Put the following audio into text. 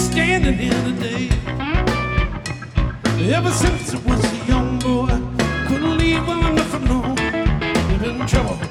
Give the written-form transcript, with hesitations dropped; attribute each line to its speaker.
Speaker 1: standing here today. Ever since I was a young boy, couldn't leave on nothing, no. Been in trouble